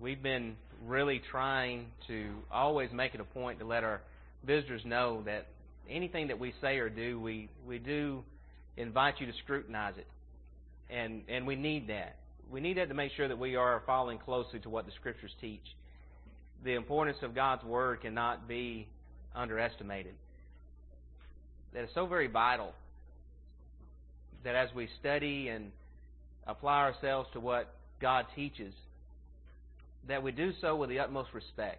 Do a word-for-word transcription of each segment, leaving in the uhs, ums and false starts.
we've been really trying to always make it a point to let our visitors know that anything that we say or do, we, we do invite you to scrutinize it. And, and we need that. We need that to make sure that we are following closely to what the Scriptures teach. The importance of God's Word cannot be underestimated. That is so very vital that as we study and apply ourselves to what God teaches, that we do so with the utmost respect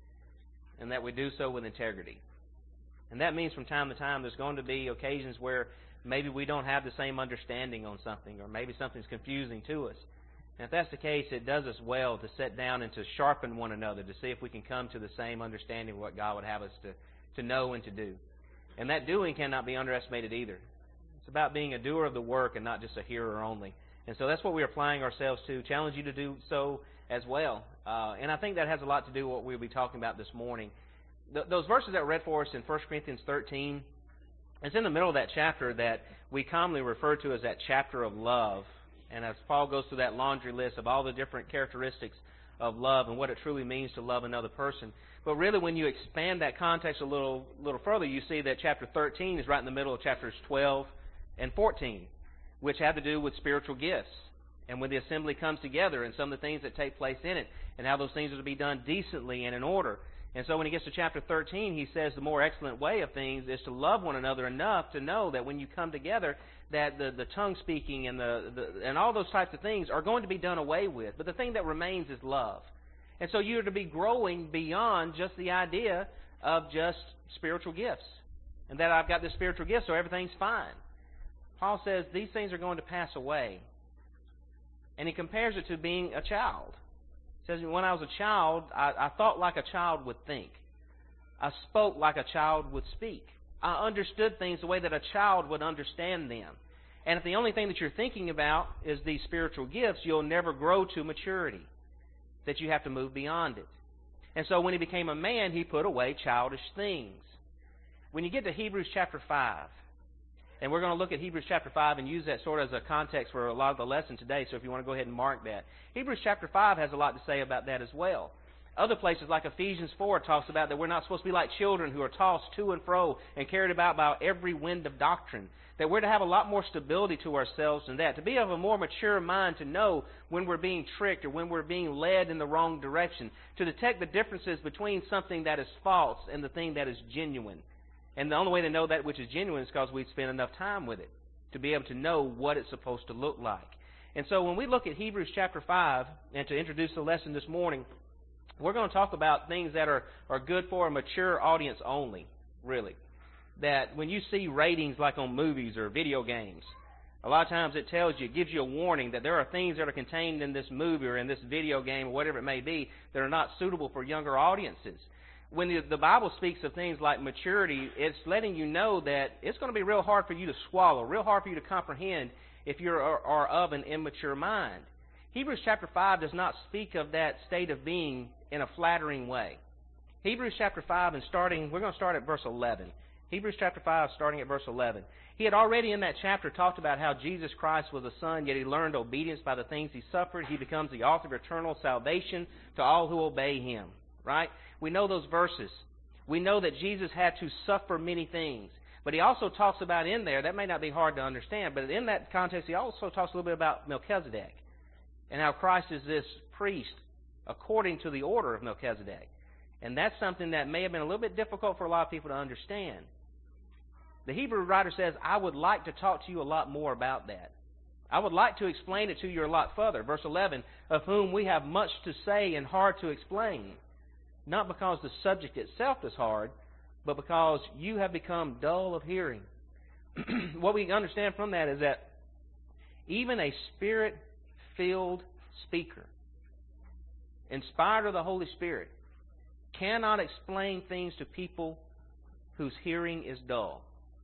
and that we do so with integrity. And that means from time to time there's going to be occasions where maybe we don't have the same understanding on something, or maybe something's confusing to us. And if that's the case, it does us well to sit down and to sharpen one another to see if we can come to the same understanding of what God would have us to, to know and to do. And that doing cannot be underestimated either. It's about being a doer of the work and not just a hearer only. And so that's what we're applying ourselves to. Challenge you to do so as well. Uh, and I think that has a lot to do with what we'll be talking about this morning. Th- those verses that I read for us in First Corinthians thirteen, it's in the middle of that chapter that we commonly refer to as that chapter of love. And as Paul goes through that laundry list of all the different characteristics of love and what it truly means to love another person. But really, when you expand that context a little little further, you see that chapter thirteen is right in the middle of chapters twelve and fourteen, which have to do with spiritual gifts and when the assembly comes together and some of the things that take place in it and how those things are to be done decently and in order. And so when he gets to chapter thirteen, he says the more excellent way of things is to love one another enough to know that when you come together, that the, the tongue speaking and the, the and all those types of things are going to be done away with. But the thing that remains is love. And so you're to be growing beyond just the idea of just spiritual gifts. And that I've got this spiritual gift, so everything's fine. Paul says these things are going to pass away. And he compares it to being a child. He says, when I was a child, I, I thought like a child would think. I spoke like a child would speak. I understood things the way that a child would understand them. And if the only thing that you're thinking about is these spiritual gifts, you'll never grow to maturity. That you have to move beyond it. And so when he became a man, he put away childish things. When you get to Hebrews chapter five, and we're going to look at Hebrews chapter five and use that sort of as a context for a lot of the lesson today, so if you want to go ahead and mark that. Hebrews chapter five has a lot to say about that as well. Other places like Ephesians four talks about that we're not supposed to be like children who are tossed to and fro and carried about by every wind of doctrine. That we're to have a lot more stability to ourselves than that. To be of a more mature mind to know when we're being tricked or when we're being led in the wrong direction. To detect the differences between something that is false and the thing that is genuine. And the only way to know that which is genuine is because we spend enough time with it. To be able to know what it's supposed to look like. And so when we look at Hebrews chapter five, and to introduce the lesson this morning, we're going to talk about things that are, are good for a mature audience only, really. That when you see ratings like on movies or video games, a lot of times it tells you, it gives you a warning that there are things that are contained in this movie or in this video game or whatever it may be that are not suitable for younger audiences. When the, the Bible speaks of things like maturity, it's letting you know that it's going to be real hard for you to swallow, real hard for you to comprehend if you are, are of an immature mind. Hebrews chapter five does not speak of that state of being in a flattering way. Hebrews chapter five, and starting, we're going to start at verse eleven. Hebrews chapter five, starting at verse eleven. He had already in that chapter talked about how Jesus Christ was a son, yet he learned obedience by the things he suffered. He becomes the author of eternal salvation to all who obey him. Right? We know those verses. We know that Jesus had to suffer many things. But he also talks about in there, that may not be hard to understand, but in that context he also talks a little bit about Melchizedek. And how Christ is this priest according to the order of Melchizedek. And that's something that may have been a little bit difficult for a lot of people to understand. The Hebrew writer says, I would like to talk to you a lot more about that. I would like to explain it to you a lot further. Verse eleven, of whom we have much to say and hard to explain. Not because the subject itself is hard, but because you have become dull of hearing. What we understand from that is that even a Spirit-filled speaker, inspired of the Holy Spirit, cannot explain things to people whose hearing is dull.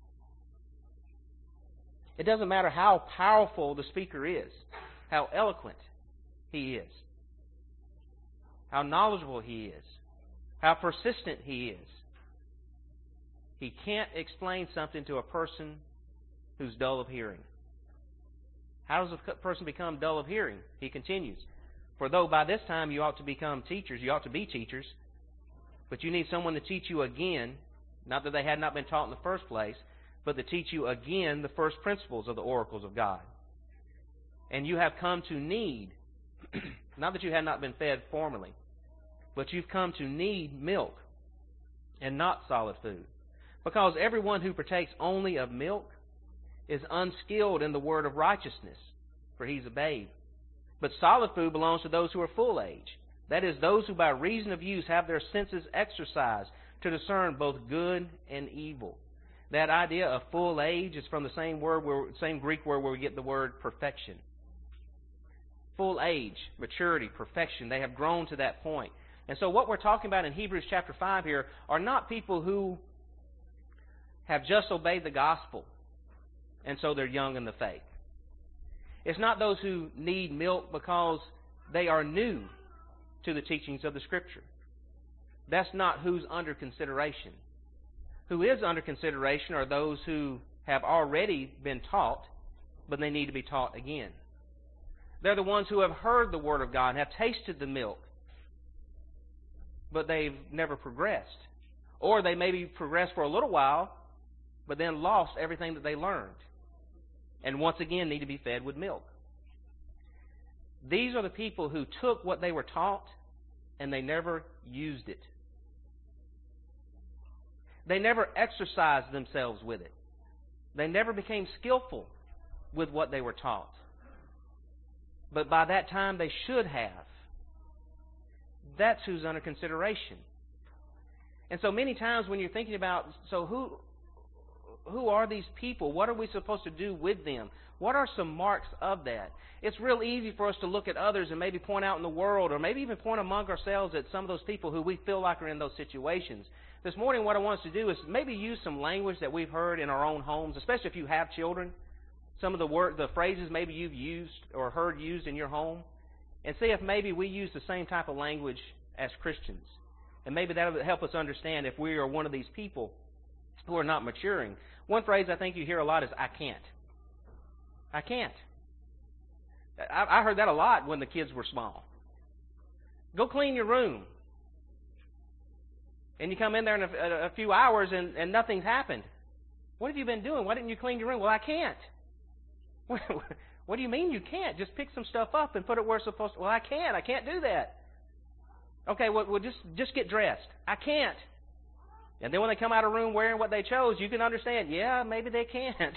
It doesn't matter how powerful the speaker is, how eloquent he is, how knowledgeable he is, how persistent he is. He can't explain something to a person who's dull of hearing. How does a person become dull of hearing? He continues, For though by this time you ought to become teachers, you ought to be teachers, but you need someone to teach you again, not that they had not been taught in the first place, but to teach you again the first principles of the oracles of God. And you have come to need, not that you had not been fed formerly, but you've come to need milk and not solid food. Because everyone who partakes only of milk is unskilled in the word of righteousness, for he's a babe. But solid food belongs to those who are full age, that is, those who by reason of use have their senses exercised to discern both good and evil. That idea of full age is from the same word, where, same Greek word where we get the word perfection. Full age, maturity, perfection. They have grown to that point. And so what we're talking about in Hebrews chapter five here are not people who have just obeyed the gospel, and so they're young in the faith. It's not those who need milk because they are new to the teachings of the Scripture. That's not who's under consideration. Who is under consideration are those who have already been taught, but they need to be taught again. They're the ones who have heard the Word of God and have tasted the milk, but they've never progressed. Or they maybe progressed for a little while, but then lost everything that they learned, and once again need to be fed with milk. These are the people who took what they were taught and they never used it. They never exercised themselves with it. They never became skillful with what they were taught. But by that time they should have. That's who's under consideration. And so many times when you're thinking about, so who who are these people? What are we supposed to do with them? What are some marks of that? It's real easy for us to look at others and maybe point out in the world, or maybe even point among ourselves at some of those people who we feel like are in those situations. This morning what I want us to do is maybe use some language that we've heard in our own homes, especially if you have children. Some of the word, the phrases maybe you've used or heard used in your home, and see if maybe we use the same type of language as Christians. And maybe that will help us understand if we are one of these people who are not maturing. One phrase I think you hear a lot is, I can't. I can't. I, I heard that a lot when the kids were small. Go clean your room. And you come in there in a, a few hours and, and nothing's happened. What have you been doing? Why didn't you clean your room? Well, I can't. What, what do you mean you can't? Just pick some stuff up and put it where it's supposed to. Well, I can't. I can't do that. Okay, well, well just, just get dressed. I can't. And then when they come out of the room wearing what they chose, you can understand, yeah, maybe they can't.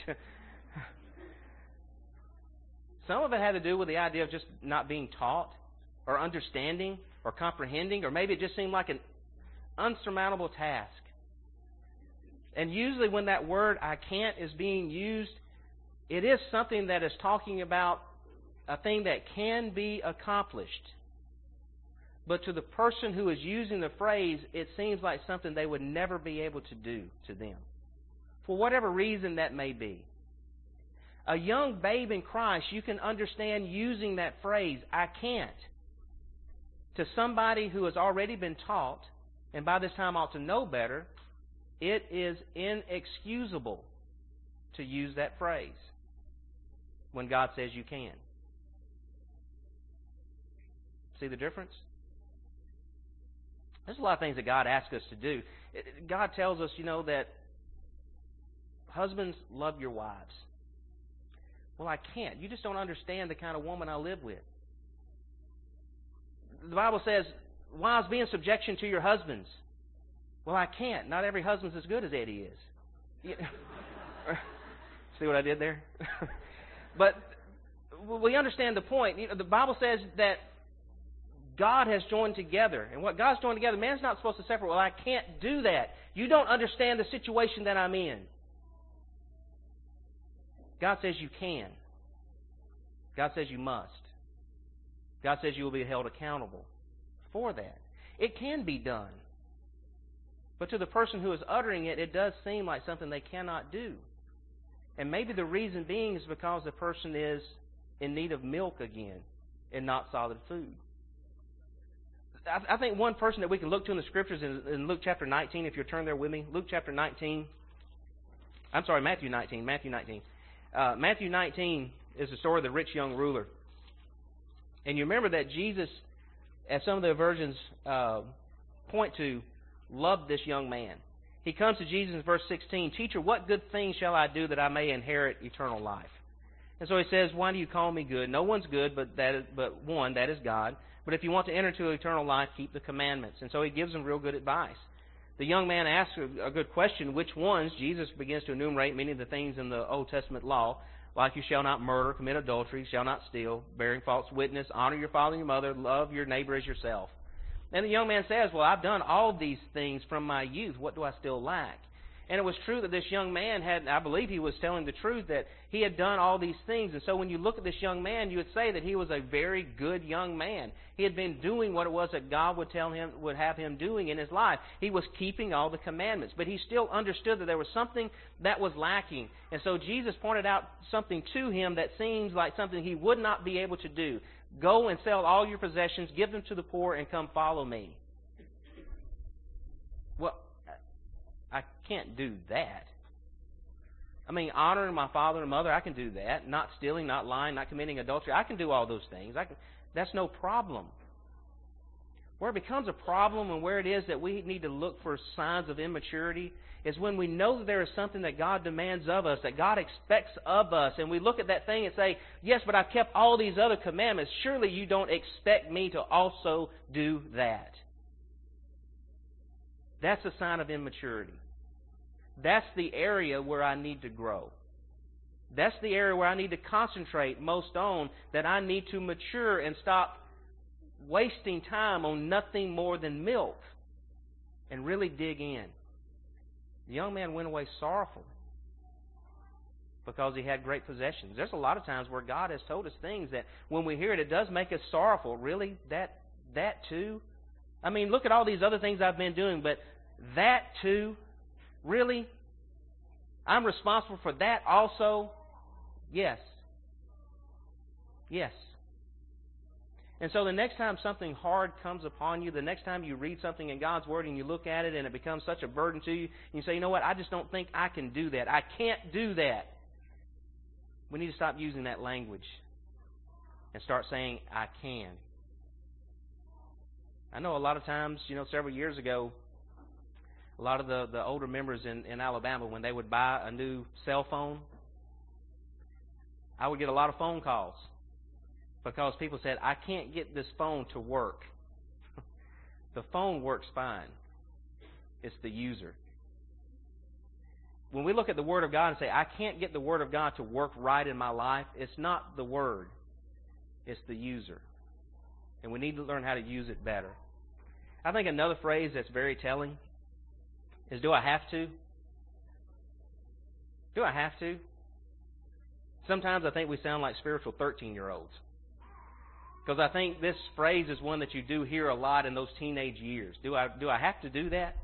Some of it had to do with the idea of just not being taught or understanding or comprehending, or maybe it just seemed like an unsurmountable task. And usually when that word, I can't, is being used, it is something that is talking about a thing that can be accomplished. But to the person who is using the phrase, it seems like something they would never be able to do to them, for whatever reason that may be. A young babe in Christ, you can understand using that phrase, I can't, to somebody who has already been taught, and by this time ought to know better. It is inexcusable to use that phrase when God says you can. See the difference? There's a lot of things that God asks us to do. God tells us, you know, that husbands, love your wives. Well, I can't. You just don't understand the kind of woman I live with. The Bible says, wives, be in subjection to your husbands. Well, I can't. Not every husband's as good as Eddie is. See what I did there? But we understand the point. You know, the Bible says that God has joined together. And what God's joined together, man's not supposed to separate. Well, I can't do that. You don't understand the situation that I'm in. God says you can. God says you must. God says you will be held accountable for that. It can be done. But to the person who is uttering it, it does seem like something they cannot do. And maybe the reason being is because the person is in need of milk again and not solid food. I think one person that we can look to in the Scriptures is in Luke chapter nineteen, if you'll turn there with me. Luke chapter nineteen. I'm sorry, Matthew nineteen. Matthew nineteen. Uh, Matthew nineteen is the story of the rich young ruler. And you remember that Jesus, as some of the versions uh, point to, loved this young man. He comes to Jesus in verse sixteen, "Teacher, what good thing shall I do that I may inherit eternal life?" And so he says, "Why do you call me good? No one's good but that is, but one, that is God. But if you want to enter into eternal life, keep the commandments." And so he gives them real good advice. The young man asks a good question, which ones? Jesus begins to enumerate many of the things in the Old Testament law, like you shall not murder, commit adultery, shall not steal, bearing false witness, honor your father and your mother, love your neighbor as yourself. And the young man says, "Well, I've done all these things from my youth. What do I still lack?" And it was true that this young man had, I believe he was telling the truth, that he had done all these things. And so when you look at this young man, you would say that he was a very good young man. He had been doing what it was that God would tell him, would have him doing in his life. He was keeping all the commandments. But he still understood that there was something that was lacking. And so Jesus pointed out something to him that seems like something he would not be able to do. "Go and sell all your possessions, give them to the poor, and come follow me." Well, I can't do that. I mean, honoring my father and mother, I can do that. Not stealing, not lying, not committing adultery, I can do all those things. I can, that's no problem. Where it becomes a problem and where it is that we need to look for signs of immaturity is when we know that there is something that God demands of us, that God expects of us, and we look at that thing and say, "Yes, but I've kept all these other commandments. Surely you don't expect me to also do that." That's a sign of immaturity. That's the area where I need to grow. That's the area where I need to concentrate most on, that I need to mature and stop wasting time on nothing more than milk and really dig in. The young man went away sorrowful because he had great possessions. There's a lot of times where God has told us things that when we hear it, it does make us sorrowful. Really? That, that too? I mean, look at all these other things I've been doing, but that too? Really? I'm responsible for that also? Yes. Yes. And so the next time something hard comes upon you, the next time you read something in God's Word and you look at it and it becomes such a burden to you, and you say, "You know what, I just don't think I can do that. I can't do that." We need to stop using that language and start saying, "I can." I know a lot of times, you know, several years ago, a lot of the, the older members in, in Alabama, when they would buy a new cell phone, I would get a lot of phone calls because people said, "I can't get this phone to work." The phone works fine. It's the user. When we look at the Word of God and say, "I can't get the Word of God to work right in my life," it's not the Word. It's the user. And we need to learn how to use it better. I think another phrase that's very telling is, "Do I have to?" Do I have to? Sometimes I think we sound like spiritual thirteen-year-olds. Because I think this phrase is one that you do hear a lot in those teenage years. Do I, do I have to do that?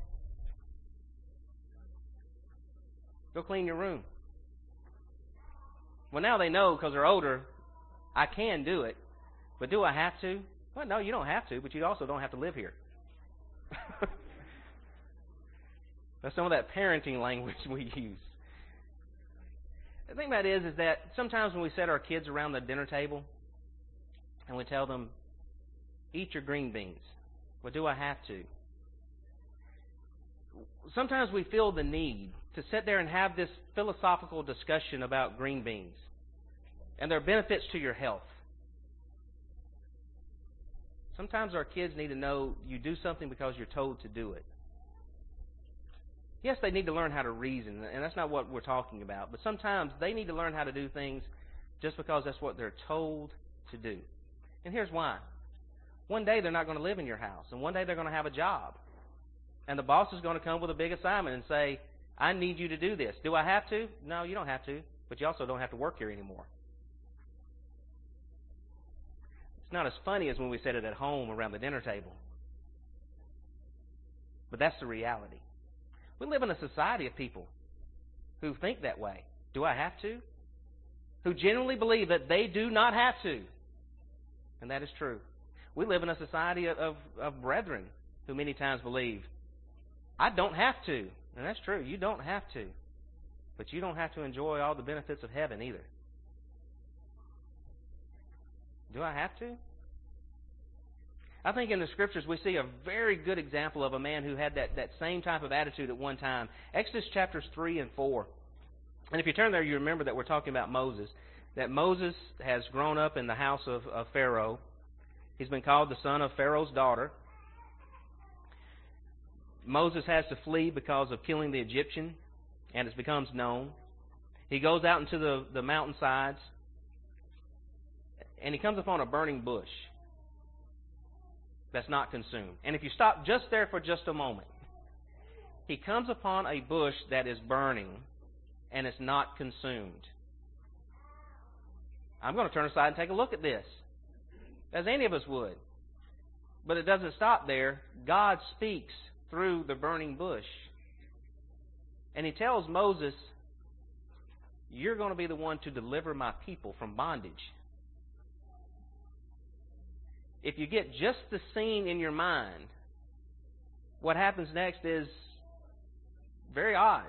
Go clean your room. Well, now they know because they're older, I can do it. But do I have to? Well, no, you don't have to, but you also don't have to live here. That's some of that parenting language we use. The thing about it is, is that sometimes when we set our kids around the dinner table and we tell them, "Eat your green beans." Well, do I have to? Sometimes we feel the need to sit there and have this philosophical discussion about green beans and their benefits to your health. Sometimes our kids need to know you do something because you're told to do it. Yes, they need to learn how to reason, and that's not what we're talking about. But sometimes they need to learn how to do things just because that's what they're told to do. And here's why. One day they're not going to live in your house, and one day they're going to have a job. And the boss is going to come with a big assignment and say, "I need you to do this." Do I have to? No, you don't have to, but you also don't have to work here anymore. It's not as funny as when we said it at home around the dinner table. But that's the reality. We live in a society of people who think that way. Do I have to? Who genuinely believe that they do not have to. And that is true. We live in a society of, of, of brethren who many times believe, "I don't have to." And that's true. You don't have to. But you don't have to enjoy all the benefits of heaven either. Do I have to? I think in the Scriptures we see a very good example of a man who had that, that same type of attitude at one time. Exodus chapters three and four. And if you turn there, you remember that we're talking about Moses. That Moses has grown up in the house of, of Pharaoh. He's been called the son of Pharaoh's daughter. Moses has to flee because of killing the Egyptian, and it becomes known. He goes out into the, the mountainsides, and he comes upon a burning bush that's not consumed. And if you stop just there for just a moment, he comes upon a bush that is burning, and it's not consumed. I'm going to turn aside and take a look at this, as any of us would. But it doesn't stop there. God speaks through the burning bush. And he tells Moses, you're going to be the one to deliver my people from bondage. If you get just the scene in your mind, what happens next is very odd.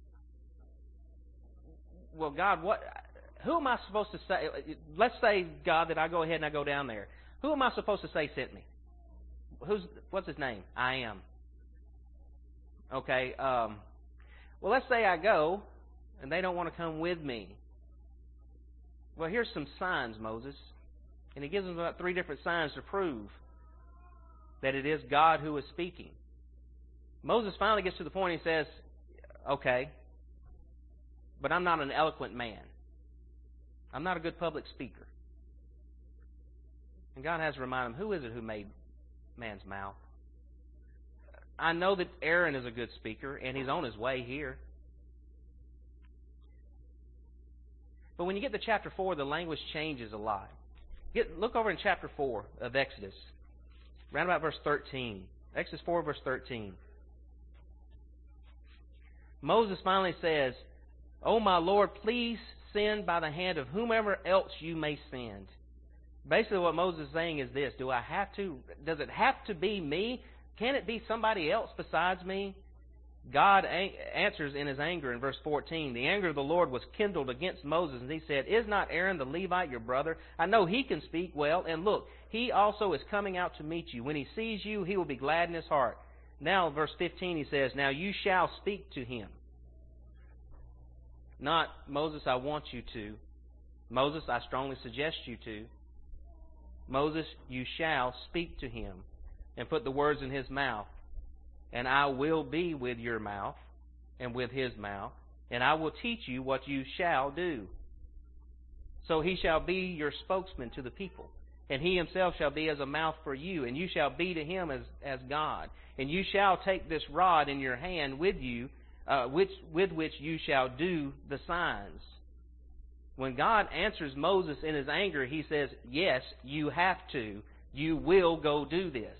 Well, God, what... Who am I supposed to say? Let's say, God, that I go ahead and I go down there. Who am I supposed to say sent me? Who's what's his name? I am. Okay. Um, well, let's say I go, and they don't want to come with me. Well, here's some signs, Moses, and he gives them about three different signs to prove that it is God who is speaking. Moses finally gets to the point. And he says, "Okay, but I'm not an eloquent man. I'm not a good public speaker." And God has to remind him, who is it who made man's mouth? I know that Aaron is a good speaker, and he's on his way here. But when you get to chapter four, the language changes a lot. Get, look over in chapter four of Exodus, around about verse thirteen. Exodus four, verse thirteen. Moses finally says, "Oh, my Lord, please send by the hand of whomever else you may send." Basically what Moses is saying is this: do I have to, does it have to be me? Can it be somebody else besides me? God a- answers in his anger in verse fourteen. The anger of the Lord was kindled against Moses, and he said, "Is not Aaron the Levite your brother? I know he can speak well, and look, he also is coming out to meet you. When he sees you, he will be glad in his heart." Now, verse fifteen, he says, "Now you shall speak to him." Not, "Moses, I want you to." "Moses, I strongly suggest you to." "Moses, you shall speak to him and put the words in his mouth. And I will be with your mouth and with his mouth, and I will teach you what you shall do. So he shall be your spokesman to the people, and he himself shall be as a mouth for you, and you shall be to him as, as God. And you shall take this rod in your hand with you, Uh, which, with which you shall do the signs." When God answers Moses in his anger, he says, yes, you have to. You will go do this.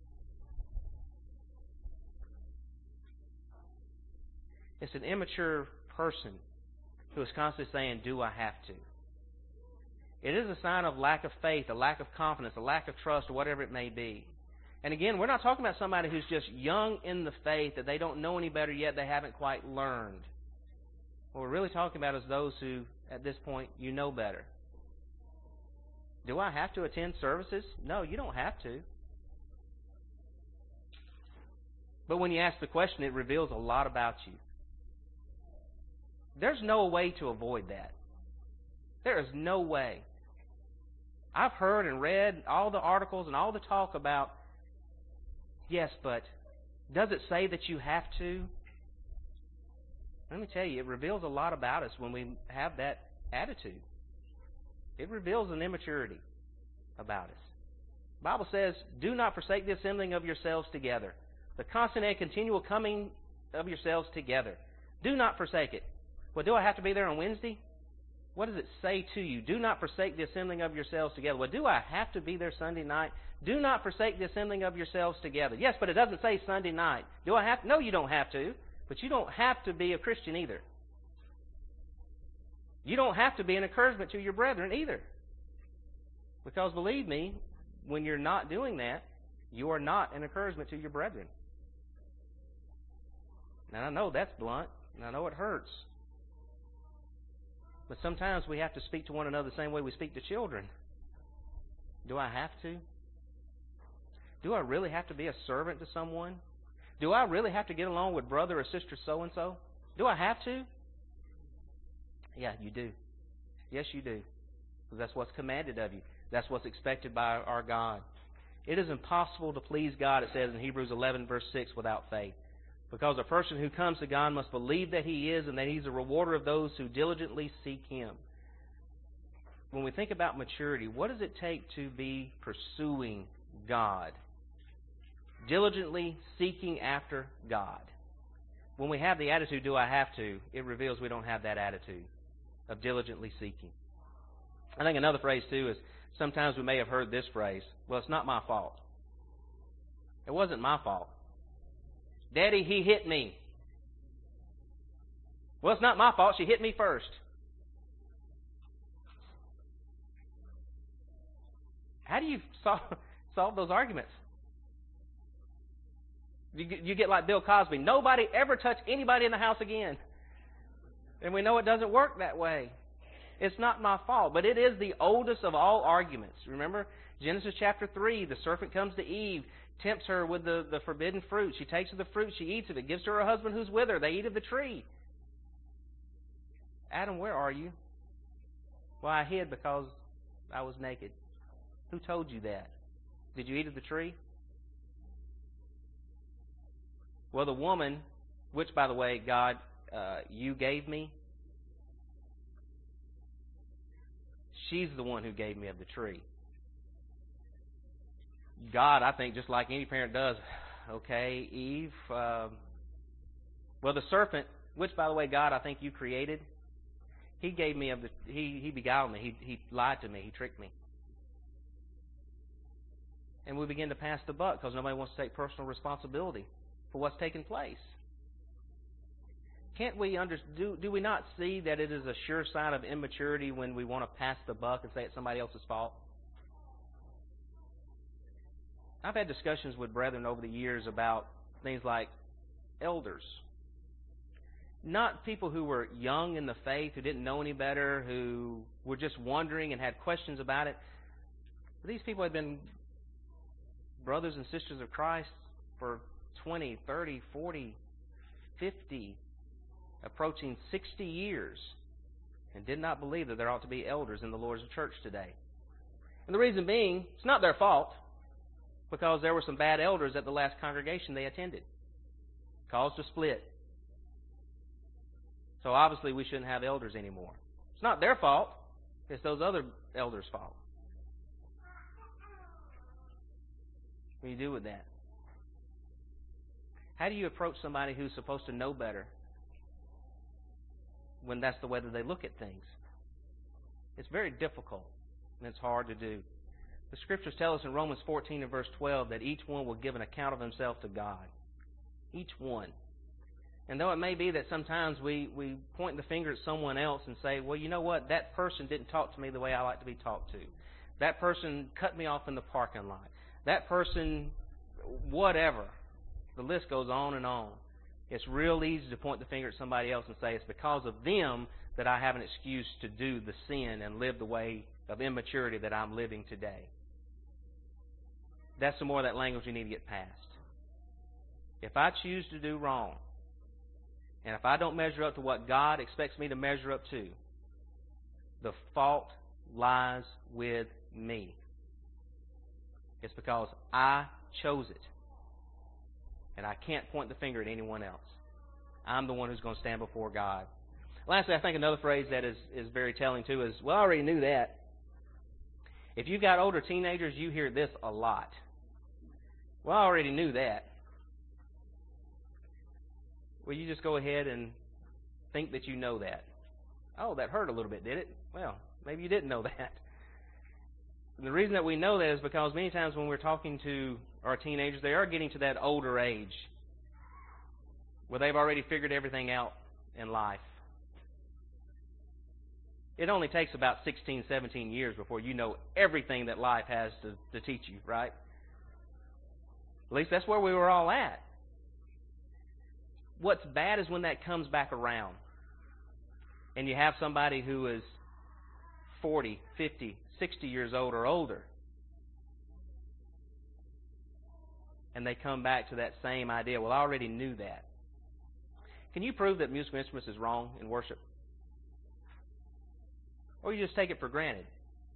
It's an immature person who is constantly saying, do I have to? It is a sign of lack of faith, a lack of confidence, a lack of trust, or whatever it may be. And again, we're not talking about somebody who's just young in the faith, that they don't know any better yet, they haven't quite learned. What we're really talking about is those who, at this point, you know better. Do I have to attend services? No, you don't have to. But when you ask the question, it reveals a lot about you. There's no way to avoid that. There is no way. I've heard and read all the articles and all the talk about, yes, but does it say that you have to? Let me tell you, it reveals a lot about us when we have that attitude. It reveals an immaturity about us. The Bible says, "Do not forsake the assembling of yourselves together, the constant and continual coming of yourselves together." Do not forsake it. Well, do I have to be there on Wednesday? What does it say to you? Do not forsake the assembling of yourselves together. Well, do I have to be there Sunday night? Do not forsake the assembling of yourselves together. Yes, but it doesn't say Sunday night. Do I have to? No, you don't have to. But you don't have to be a Christian either. You don't have to be an encouragement to your brethren either. Because believe me, when you're not doing that, you are not an encouragement to your brethren. Now, I know that's blunt, and I know it hurts. But sometimes we have to speak to one another the same way we speak to children. Do I have to? Do I really have to be a servant to someone? Do I really have to get along with brother or sister so-and-so? Do I have to? Yeah, you do. Yes, you do. Because that's what's commanded of you. That's what's expected by our God. It is impossible to please God, it says in Hebrews eleven, verse six, without faith. Because a person who comes to God must believe that He is and that He's a rewarder of those who diligently seek Him. When we think about maturity, what does it take to be pursuing God? Diligently seeking after God. When we have the attitude, do I have to, it reveals we don't have that attitude of diligently seeking. I think another phrase, too, is sometimes we may have heard this phrase, well, it's not my fault. It wasn't my fault. Daddy, he hit me. Well, it's not my fault. She hit me first. How do you solve, solve those arguments? You, you get like Bill Cosby. Nobody ever touched anybody in the house again. And we know it doesn't work that way. It's not my fault. But it is the oldest of all arguments. Remember, Genesis chapter three, the serpent comes to Eve, tempts her with the, the forbidden fruit. She takes of the fruit, she eats of it, gives to her husband who's with her. They eat of the tree. Adam, where are you? Well, I hid because I was naked. Who told you that? Did you eat of the tree? Well, the woman, which, by the way, God, uh, you gave me, she's the one who gave me of the tree. God, I think, just like any parent does, okay, Eve, uh, well, the serpent, which, by the way, God, I think you created, he gave me of the, he, he beguiled me, he, he lied to me, he tricked me. And we begin to pass the buck because nobody wants to take personal responsibility for what's taken place. Can't we under, do, do we not see that it is a sure sign of immaturity when we want to pass the buck and say it's somebody else's fault? I've had discussions with brethren over the years about things like elders. Not people who were young in the faith, who didn't know any better, who were just wondering and had questions about it. But these people had been brothers and sisters of Christ for twenty, thirty, forty, fifty, approaching sixty years, and did not believe that there ought to be elders in the Lord's church today. And the reason being, it's not their fault, because there were some bad elders at the last congregation they attended. Caused a split. So obviously we shouldn't have elders anymore. It's not their fault. It's those other elders' fault. What do you do with that? How do you approach somebody who's supposed to know better when that's the way that they look at things? It's very difficult, and it's hard to do. The Scriptures tell us in Romans fourteen and verse twelve that each one will give an account of himself to God. Each one. And though it may be that sometimes we, we point the finger at someone else and say, well, you know what, that person didn't talk to me the way I like to be talked to. That person cut me off in the parking lot. That person, whatever. The list goes on and on. It's real easy to point the finger at somebody else and say it's because of them that I have an excuse to do the sin and live the way of immaturity that I'm living today. That's some more of that language we need to get past. If I choose to do wrong, and if I don't measure up to what God expects me to measure up to, the fault lies with me. It's because I chose it. And I can't point the finger at anyone else. I'm the one who's going to stand before God. Lastly, I think another phrase that is, is very telling too is, well, I already knew that. If you've got older teenagers, you hear this a lot. Well, I already knew that. Well, you just go ahead and think that you know that. Oh, that hurt a little bit, did it? Well, maybe you didn't know that. And the reason that we know that is because many times when we're talking to our teenagers, they are getting to that older age where they've already figured everything out in life. It only takes about sixteen, seventeen years before you know everything that life has to, to teach you, right? At least that's where we were all at. What's bad is when that comes back around and you have somebody who is forty, fifty, sixty years old or older. And they come back to that same idea. Well, I already knew that. Can you prove that musical instruments is wrong in worship? Or you just take it for granted?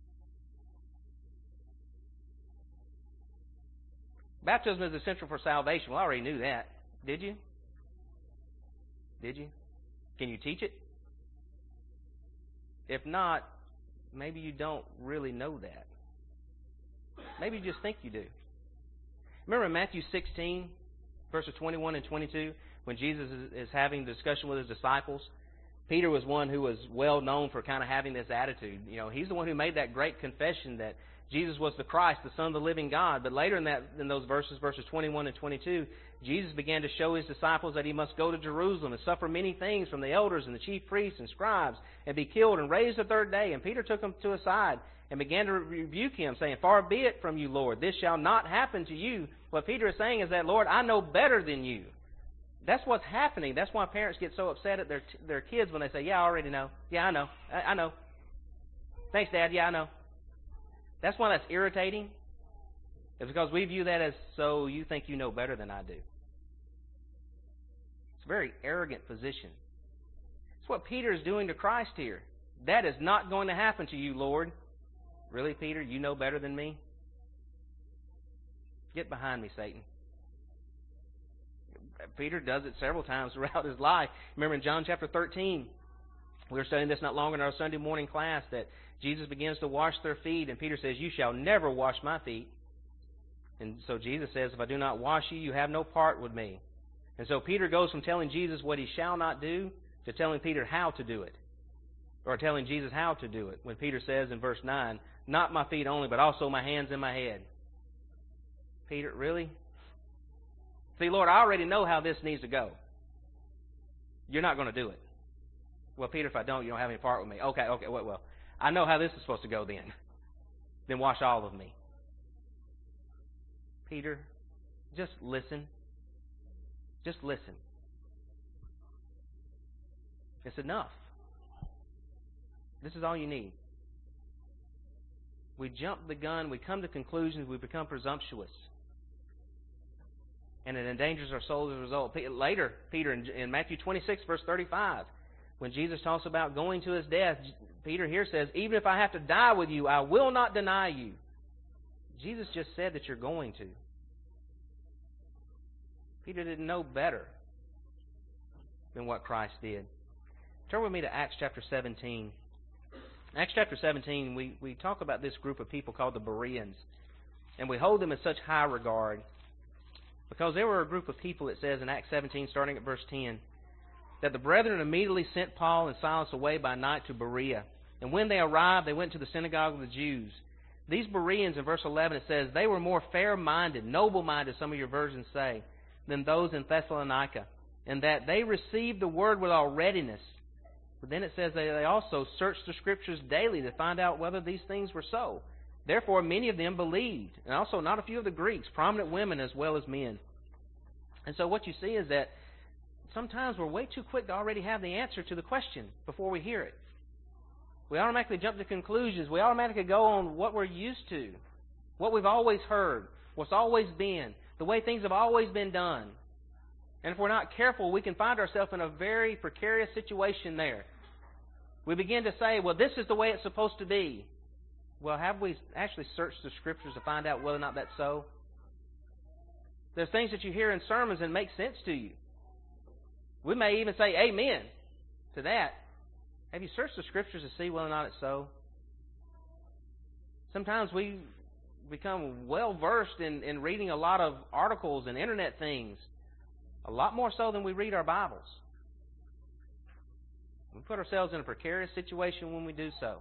Baptism is essential for salvation. Well, I already knew that. Did you? Did you? Can you teach it? If not, maybe you don't really know that. Maybe you just think you do. Remember in Matthew sixteen, verses twenty-one and twenty-two, when Jesus is having a discussion with his disciples? Peter was one who was well known for kind of having this attitude. You know, he's the one who made that great confession that Jesus was the Christ, the Son of the living God. But later in that, in those verses, verses twenty-one and twenty-two, Jesus began to show his disciples that he must go to Jerusalem and suffer many things from the elders and the chief priests and scribes and be killed and raised the third day. And Peter took him to a side and began to rebuke him, saying, "Far be it from you, Lord. This shall not happen to you." What Peter is saying is that, Lord, I know better than you. That's what's happening. That's why parents get so upset at their their kids when they say, "Yeah, I already know. Yeah, I know. I, I know. Thanks, Dad. Yeah, I know." That's why that's irritating. It's because we view that as, so you think you know better than I do. It's a very arrogant position. It's what Peter is doing to Christ here. That is not going to happen to you, Lord. Really, Peter? You know better than me? Get behind me, Satan. Peter does it several times throughout his life. Remember in John chapter thirteen, we were studying this not long in our Sunday morning class, that Jesus begins to wash their feet, and Peter says, "You shall never wash my feet." And so Jesus says, "If I do not wash you, you have no part with me." And so Peter goes from telling Jesus what he shall not do to telling Peter how to do it, or telling Jesus how to do it, when Peter says in verse nine, "Not my feet only, but also my hands and my head." Peter, really? See, Lord, I already know how this needs to go. You're not going to do it. Well, Peter, if I don't, you don't have any part with me. Okay, okay, well, well, I know how this is supposed to go then. Then wash all of me. Peter, just listen. Just listen. It's enough. This is all you need. We jump the gun, we come to conclusions, we become presumptuous. And it endangers our soul as a result. Later, Peter, in Matthew twenty-six, verse thirty-five, when Jesus talks about going to his death, Peter here says, "Even if I have to die with you, I will not deny you." Jesus just said that you're going to. Peter didn't know better than what Christ did. Turn with me to Acts chapter seventeen. Acts chapter seventeen, we, we talk about this group of people called the Bereans. And we hold them in such high regard because they were a group of people, it says in Acts seventeen, starting at verse ten, that the brethren immediately sent Paul and Silas away by night to Berea. And when they arrived, they went to the synagogue of the Jews. These Bereans, in verse eleven, it says, they were more fair-minded, noble-minded, some of your versions say, than those in Thessalonica, and that they received the word with all readiness. But then it says they, they also searched the Scriptures daily to find out whether these things were so. Therefore, many of them believed, and also not a few of the Greeks, prominent women as well as men. And so what you see is that sometimes we're way too quick to already have the answer to the question before we hear it. We automatically jump to conclusions. We automatically go on what we're used to, what we've always heard, what's always been, the way things have always been done. And if we're not careful, we can find ourselves in a very precarious situation there. We begin to say, well, this is the way it's supposed to be. Well, have we actually searched the Scriptures to find out whether or not that's so? There's things that you hear in sermons and make sense to you. We may even say amen to that. Have you searched the Scriptures to see whether or not it's so? Sometimes we become well-versed in, in reading a lot of articles and internet things, a lot more so than we read our Bibles. We put ourselves in a precarious situation when we do so.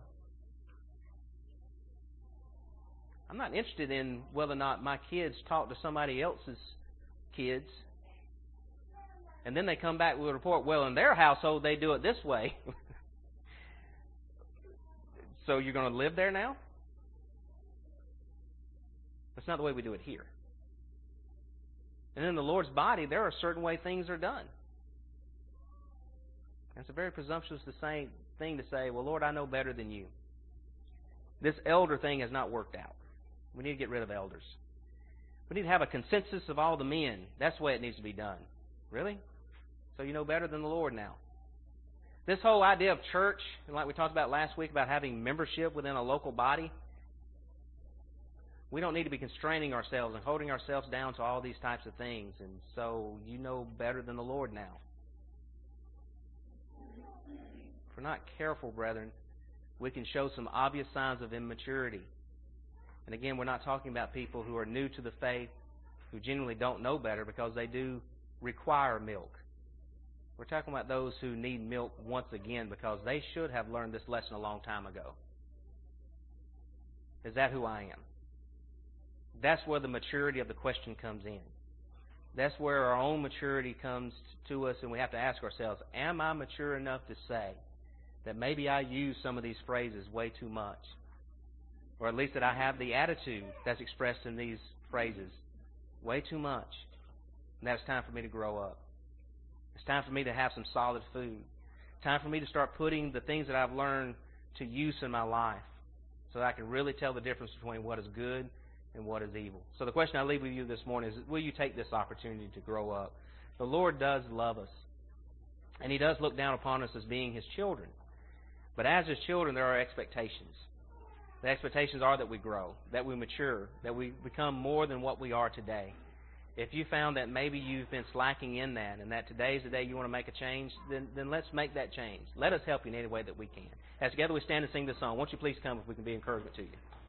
I'm not interested in whether or not my kids talk to somebody else's kids, and then they come back with a report, well, in their household they do it this way. So you're going to live there now? That's not the way we do it here. And in the Lord's body, there are certain ways things are done. And it's a very presumptuous thing to say, well, Lord, I know better than you. This elder thing has not worked out. We need to get rid of elders. We need to have a consensus of all the men. That's the way it needs to be done. Really? So you know better than the Lord now. This whole idea of church, and like we talked about last week about having membership within a local body, we don't need to be constraining ourselves and holding ourselves down to all these types of things. And so you know better than the Lord now. If we're not careful, brethren, we can show some obvious signs of immaturity. And again, we're not talking about people who are new to the faith, who genuinely don't know better because they do require milk. We're talking about those who need milk once again because they should have learned this lesson a long time ago. Is that who I am? That's where the maturity of the question comes in. That's where our own maturity comes to us, and we have to ask ourselves, am I mature enough to say that maybe I use some of these phrases way too much? Or at least that I have the attitude that's expressed in these phrases way too much. And that it's time for me to grow up. It's time for me to have some solid food. Time for me to start putting the things that I've learned to use in my life so that I can really tell the difference between what is good and what is evil. So the question I leave with you this morning is, will you take this opportunity to grow up? The Lord does love us. And He does look down upon us as being His children. But as His children, there are expectations. The expectations are that we grow, that we mature, that we become more than what we are today. If you found that maybe you've been slacking in that and that today is the day you want to make a change, then, then let's make that change. Let us help you in any way that we can. As together we stand and sing this song, won't you please come if we can be encouragement to you.